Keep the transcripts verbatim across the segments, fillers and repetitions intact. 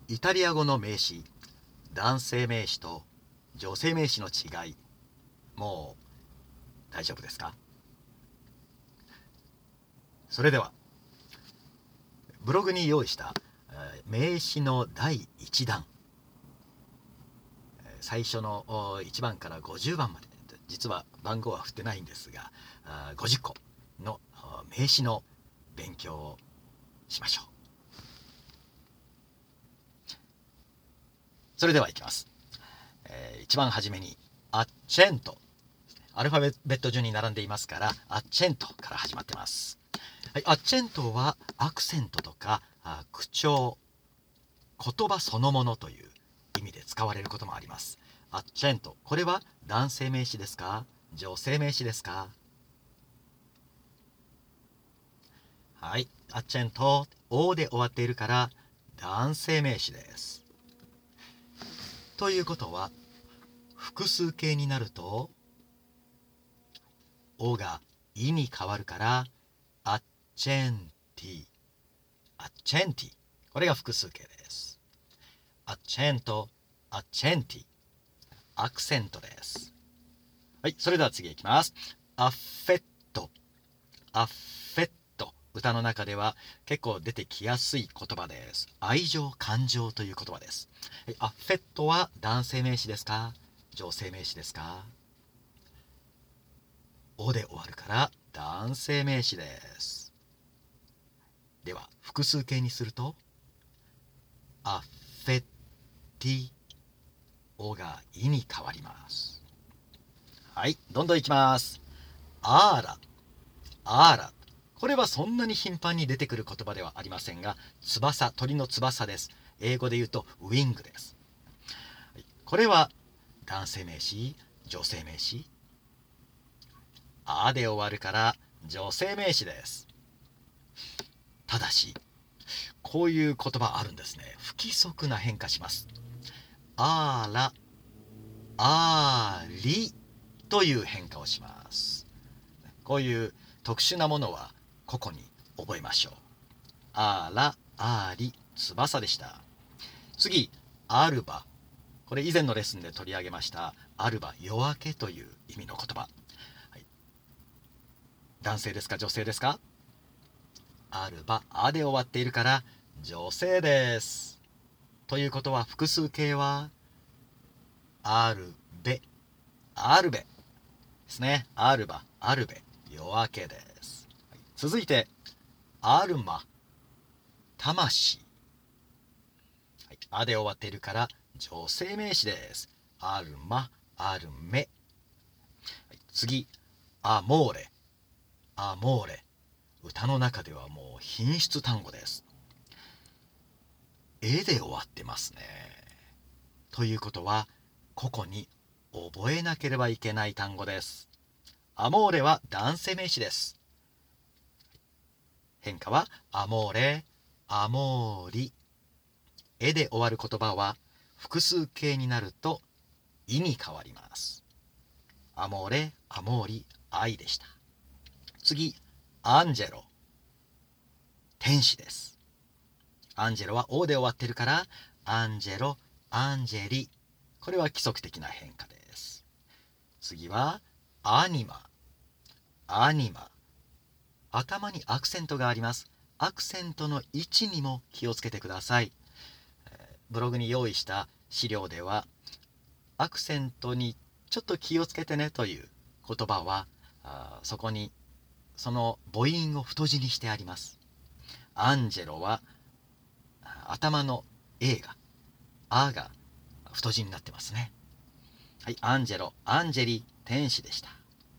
イタリア語の名詞、男性名詞と女性名詞の違い、もう大丈夫ですか？それではブログに用意した名詞のだいいちだん、最初のいちばんからごじゅうばんまで、実は番号は振ってないんですが、ごじゅっこの名詞の勉強をしましょう。それではいきます。えー、一番初めにアッチェント、アルファベット順に並んでいますからアッチェントから始まってます。はい、アッチェントはアクセントとか口調、言葉そのものという意味で使われることもあります。アッチェント、これは男性名詞ですか？女性名詞ですか？はい、アッチェント、O で終わっているから男性名詞です。ということは複数形になると O が意に変わるからアッチェンティ、アッチェンティ、これが複数形です。アッチェント、アッチェンティ、アクセントです。はい、それでは次いきます。アフェット、アフェット、歌の中では結構出てきやすい言葉です。愛情、感情という言葉です。アフェットは男性名詞ですか？女性名詞ですか？おで終わるから男性名詞です。では複数形にするとアフェッティ、おがいに変わります。はい、どんどんいきます。アーラ、アーラ、これはそんなに頻繁に出てくる言葉ではありませんが、翼、鳥の翼です。英語で言うとウィングです。はい、これは男性名詞、女性名詞？あで終わるから女性名詞です。ただしこういう言葉あるんですね。不規則な変化します。あら、ありという変化をします。こういう特殊なものは個々に覚えましょう。あら、あり、翼でした。次、アルバ、これ以前のレッスンで取り上げましたアルバ、夜明けという意味の言葉、はい、男性ですか女性ですか？アルバ、あで終わっているから女性です。ということは複数形はアルベ、アルベですね。アルバ、アルベ、夜明けです。はい、続いてアルマ、魂、はい、あで終わっているから女性名詞です。アルマ、アルメ、はい、次アモーレ、アモーレ、歌の中ではもう品質単語です。えで終わってますね。ということは個々に覚えなければいけない単語です。アモーレは男性名詞です。変化はアモーレ、アモーリ。えで終わる言葉は複数形になるといに変わります。アモーレ、アモーリ、愛でした。次、アンジェロ、天使です。アンジェロは O で終わってるからアンジェロ、アンジェリ、これは規則的な変化です。次はアニマ、アニマ、頭にアクセントがあります。アクセントの位置にも気をつけてください。ブログに用意した資料ではアクセントにちょっと気をつけてねという言葉はあそこにその母音を太字にしてあります。アンジェロは頭の A があが太字になってますね。はい、アンジェロ、アンジェリ、天使でした。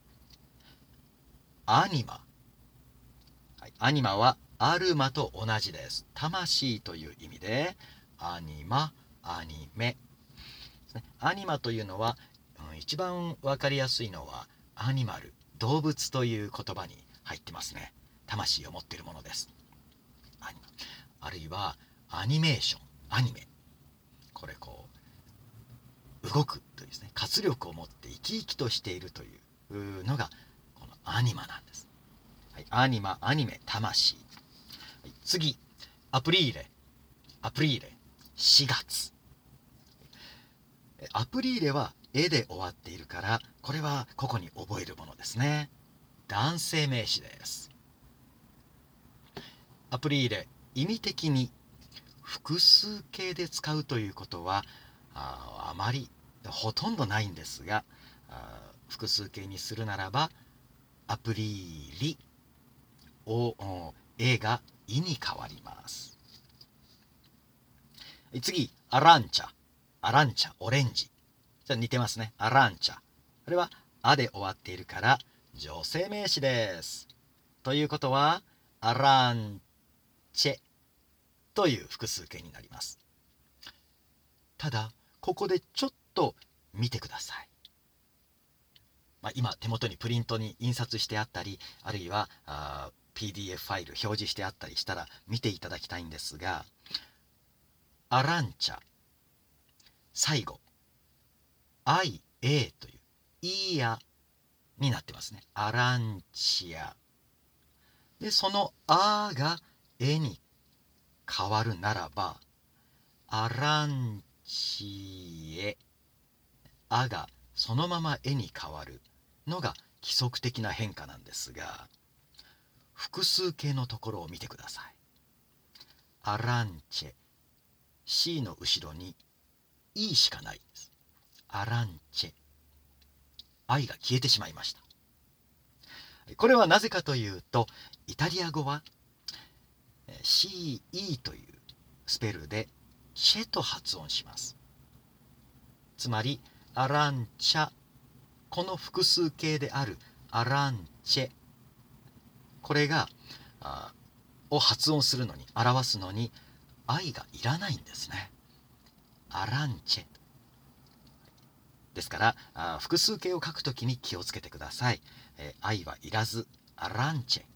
アニマ、はい、アニマはアルマと同じです。魂という意味でアニマ、アニメ、アニマというのは、うん、一番わかりやすいのはアニマル、動物という言葉に入ってますね。魂を持っているものです。アニマ、あるいはアニメーション、アニメ、これこう動くというですね、活力を持って生き生きとしているというのがこのアニマなんです。はい、アニマ、アニメ、魂。はい、次、アプリーレ、アプリーレ、 しがつ。アプリーレはえで終わっているから、これは個々に覚えるものですね。男性名詞です。アプリーレ、意味的に複数形で使うということは あ, あまりほとんどないんですが、あ複数形にするならばアプリーリをえがいに変わります。次、アランチャ。アランチャ、オレンジ。じゃ似てますね。アランチャ。これはあで終わっているから女性名詞です。ということはアランチェという複数形になります。ただここでちょっと見てください。まあ、今手元にプリントに印刷してあったり、あるいはあ ピーディーエフ ファイル表示してあったりしたら見ていただきたいんですが、アランチャ、最後 アイエー というイヤになってますね。アランチアで、そのあがえに変わるならばアランチエ、あがそのままえに変わるのが規則的な変化なんですが、複数形のところを見てください。アランチェ、 C の後ろに E しかないです。アランチェ、 I が消えてしまいました。これはなぜかというと、イタリア語は シーイー というスペルでチェと発音します。つまりアランチャ、この複数形であるアランチェ、これがあを発音するのに、表すのに I がいらないんですね。アランチェですから、あ複数形を書くときに気をつけてください。えー、I はいらずアランチェ。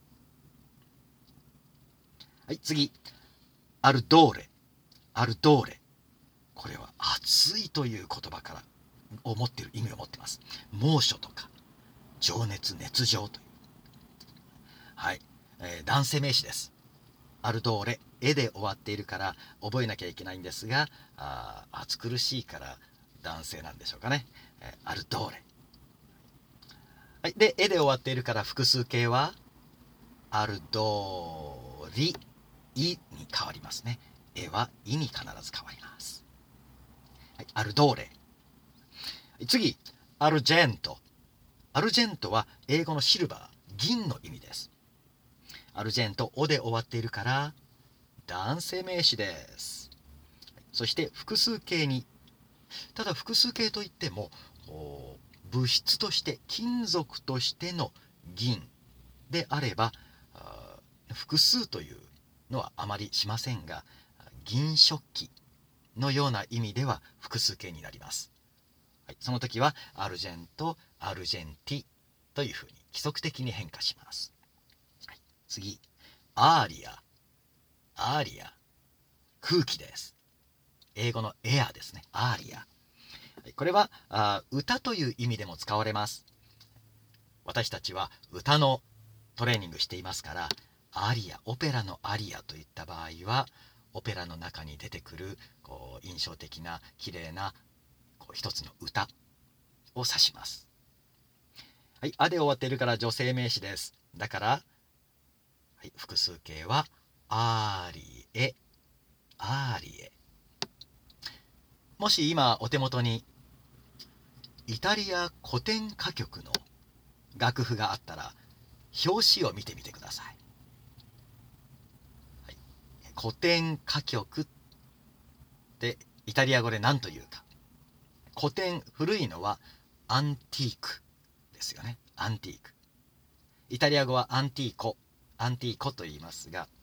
はい、次、アルドーレ。アルドーレ、これは暑いという言葉から思っている意味を持っています。猛暑とか情熱、熱情という、はい、えー、男性名詞です。アルドーレ、えで終わっているから覚えなきゃいけないんですが、あ暑苦しいから男性なんでしょうかね。えー、アルドーレ、はい、でえで終わっているから複数形はアルドーリ、イに変わりますね。えはイに必ず変わります。はい、アルドーレ。次、アルジェント。アルジェントは英語のシルバー、銀の意味です。アルジェント、おで終わっているから男性名詞です。そして複数形に、ただ複数形といっても物質として、金属としての銀であれば複数というのはあまりしませんが、銀食器のような意味では複数形になります。はい、その時はアルジェント、アルジェンティというふうに規則的に変化します。はい、次、アーリア。アーリア、空気です。英語のエアーですね。アーリア。はい、これはあ歌という意味でも使われます。私たちは歌のトレーニングしていますから、アリア、オペラのアリアといった場合は、オペラの中に出てくるこう印象的な綺麗なこう一つの歌を指します。はい、あで終わっているから女性名詞です。だから、はい、複数形はアーリエ、アーリエ。もし今お手元にイタリア古典歌曲の楽譜があったら、表紙を見てみてください。はい、古典歌曲ってイタリア語で何というか。古典、古いのはアンティークですよね。アンティーク。イタリア語はアンティーコ、アンティーコと言いますが、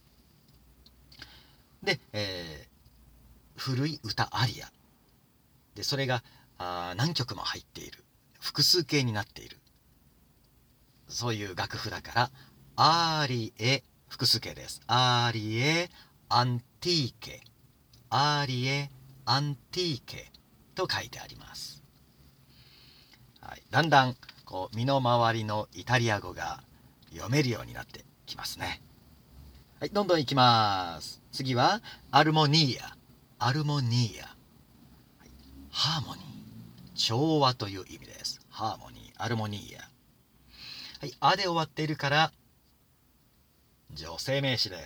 で、えー、古い歌アリアで、それがあ何曲も入っている、複数形になっている、そういう楽譜だから、アーリエ、複数形です。アーリエ、アンティーケ、アーリエ、アンティーケと書いてあります。はい、だんだんこう身の回りのイタリア語が読めるようになってきますね。はい、どんどんいきます。次はアルモニーア。 アルモニーア、ハーモニー、調和という意味です。ハーモニー、アルモニーア。はい、あで終わっているから女性名詞です。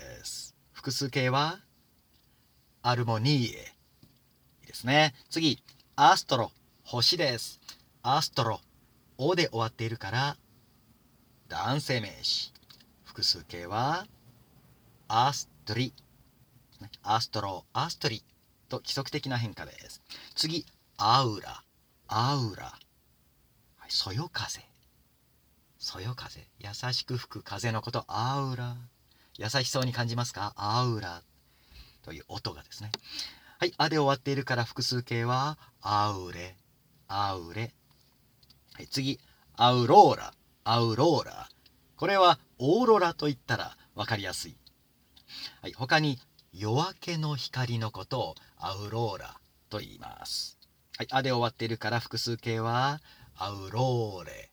複数形はアルモニーエ。いいですね。次、アストロ、星です。アストロ、おで終わっているから男性名詞。複数形はアストリ。アストロ、アストリと規則的な変化です。次、アウラ、アウラ。はい、そよ風。そよ風。優しく吹く風のこと、アウラ。優しそうに感じますか？アウラという音がですね。はい、あで終わっているから複数形はアウレ、アウレ。はい、次、アウローラ、アウローラ。これはオーロラと言ったら分かりやすい。はい、他に夜明けの光のことをアウローラと言います。はい、あで終わっているから複数形はアウローレ、